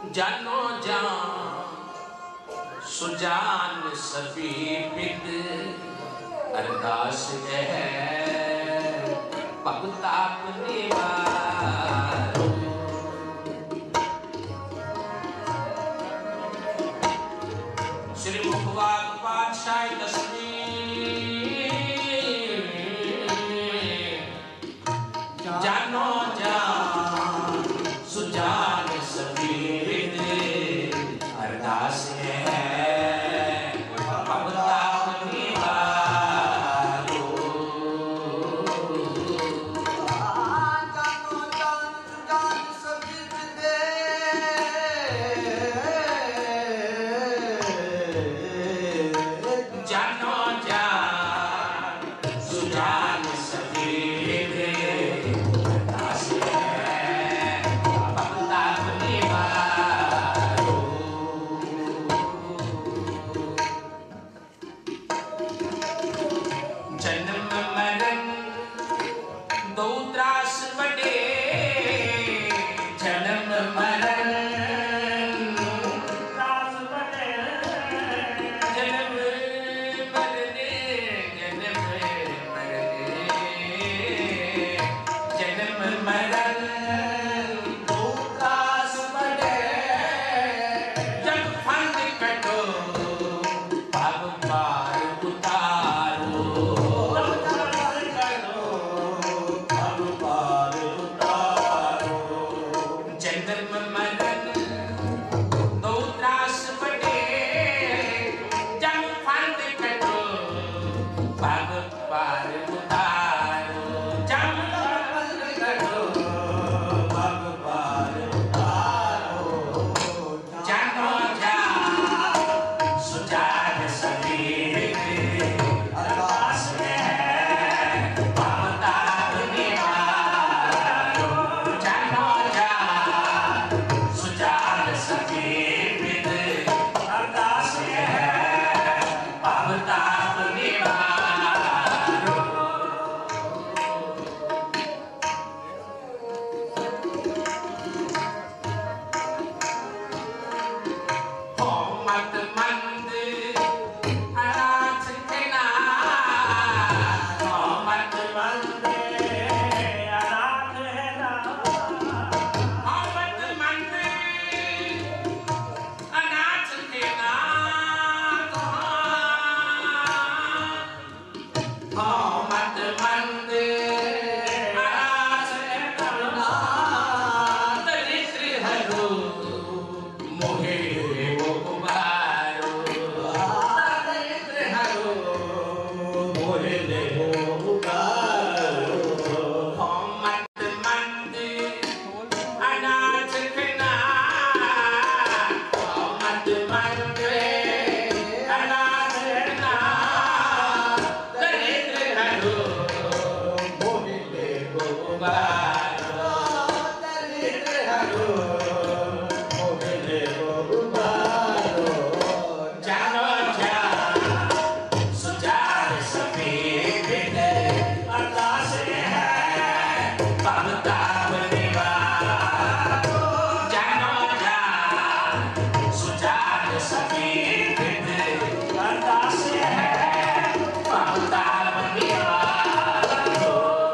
जानो जान सुजान सभी बिद अरदास है भगताप निवारो। श्री मुखवाग पातशाह 10वीं जानो जान सुजान सभी बिद अरदास है भगताप निवारो। जानो जान सुजान सभी बिद जानो जान सुजान सभी बिद अरदास है भगताप निवारो। जन्म मरण दो त्रास बड़े जन्म मरण त्रास बड़े जन्म मरने जन्म मरण दो त्रास बड़े जब फंद कटो भव पार उतारो। जन्म मरण दो त्रास बड़े जब फंद कटो भव पार उतारो। जब फंद कटो भव पार उतारो। जानो जान सुजान सभी बिद अरदास है भगताप निवारो। जानो जान सुजान सभी बिद अरदास है भगताप निवारो। हो मत मंद अनाथ के नाथ। हो मत मंद अनाथ है नाथ। हो मत मंद अनाथ के नाथ। हो मत मंद अनाथ है नाथ। दरिद्र हरो मोहे वो उबारो। दरिद्र हरो मोहे वो उबारो। हो मत मंद अनाथ के नाथ। हो मत मंद अनाथ के नाथ। दरिद्र हरो मोहे वो उबारो। दरिद्र हरो मोहे वो उबारो। जानो जान सुजान सभी बिद अरदास है भगताप निवारो। जानो जान सुजान सभी बिद अरदास है भगताप निवारो।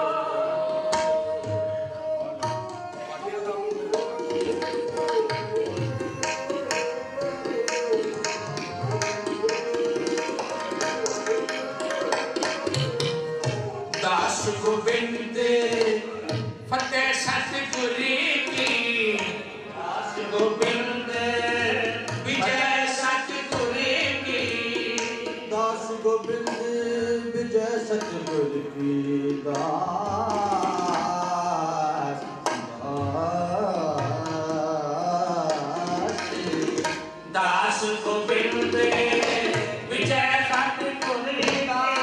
दास गोविंद फतेह सतगुरी की। दास गोविंद विजय सतगुरी की। दास गोविंद विजय सतगुरु की दास दास गोविंद विजय सतगुरी की।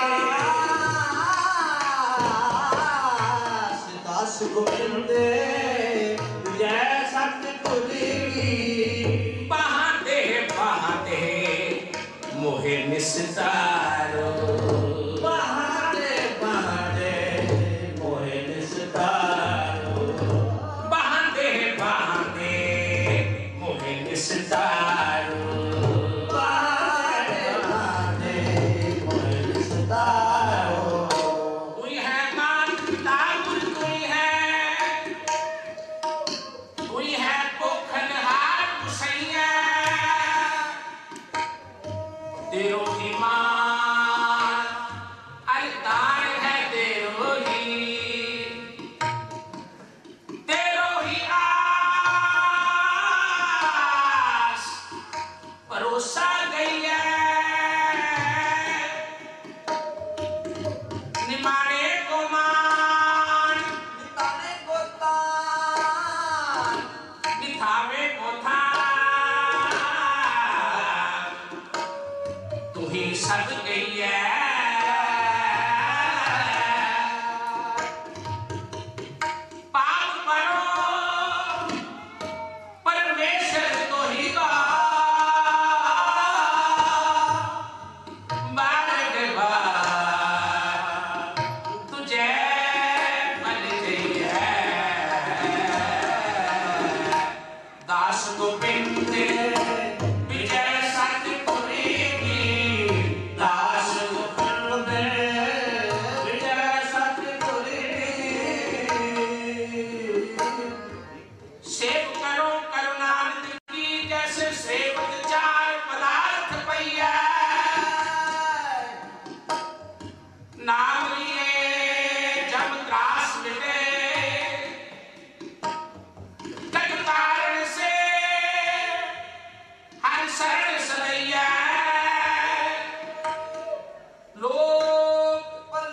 दास गोविंद विजय सतगुरु की बहाते बहाते मोहे निस्तारो। बहाते बहाते मोहे निस्तारो। बहाते बहाते मोहे नाम लिए जब त्रास मिटे तद कारण से हर शरण सदैया लोग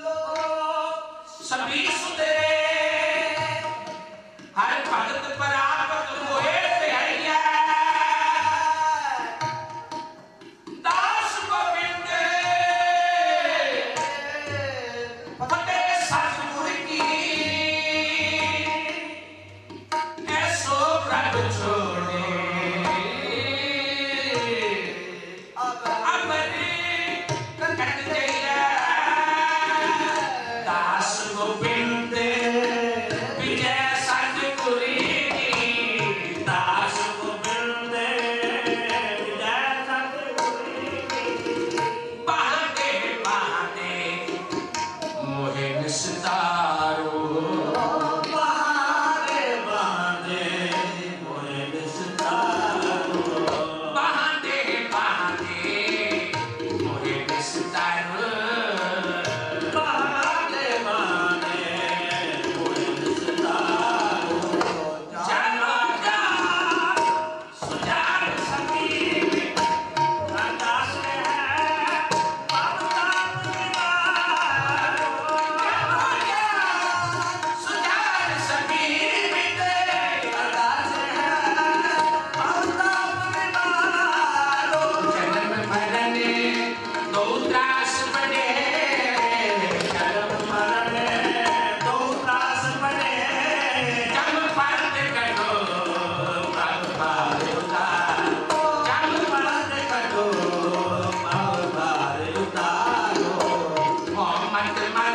सभी सुधरे हर भगत परापत मोहे तैया दास गोविंद फतेह सतगुर की ऐसो प्रभ छोड़े अमरे कट जइया दास गोविंद विजय सतगुर की दास गोविंद विजय सतगुर की बहाते बहाते मोहे निस्तारो बहारे बहारे मोहे निस्तारो बहाते बहाते मोहे निस्तारो बहारे बहारे मोहे निस्तारो जानो जा सुजान सती दास है पावता सुजान सभी मिटे दास है पावता जन्म मरण दो त्रास पड़े जन्म मरण दो त्रास पड़े जम पर्द करो पाव भार उतारो जम मर्द करो पाव भार उतारो मोहम्मद